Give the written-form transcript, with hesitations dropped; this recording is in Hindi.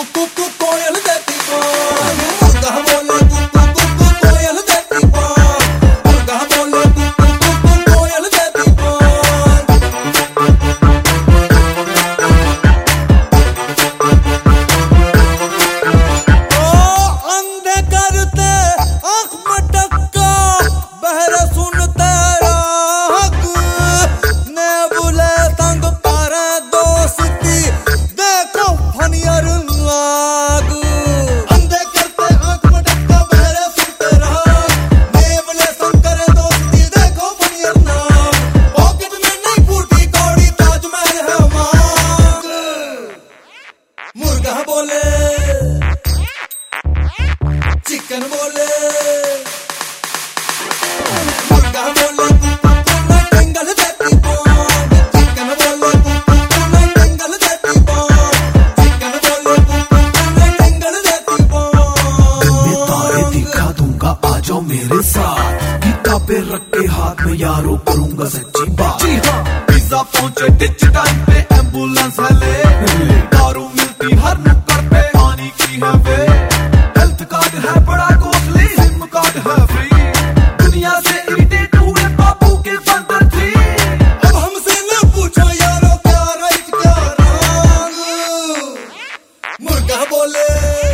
कोयल देती बान, मुर्गा बोले कोयल देती बान, मुर्गा बोले कोयल देती बान। ओ अंधे करते आँख मटका, बहरे सुनते राग, ने बुले तंग करे दोस्ती, देखो फनियर लाग। अंधे करते आँख मटका, बहरे सुनते राग, ने बुले तंग करे दोस्ती, देखो फनियर लाग। पॉकेट में नहीं फूटी कौड़ी, ताजमहल है मांग। मुर्गा बोले चिकन बोले, मुर्गा बोले टेंगल देती बान, चिकन बोले टेंगल देती बान, चिकन बोले टेंगल देती बान। मैं तारे दिखा दूंगा, आ जाओ मेरे साथ, किताबें रख के हाथ में यारो करूंगा सच्ची बात। जी हाँ, पिज्जा पहुंचे टिच टाइम पे, एम्बुलेंस है ले, दारू मिलती हर नुक्कड़ पे, पानी की है वे, हेल्थ कार्ड है बड़ा कॉस्टली, सिम कार्ड है फ्री, दुनिया से इरिटेट हुए बापू के बंदर थी। अब हमसे न पूछो यारो क्या राइट क्या रॉन्ग। मुर्गा बोले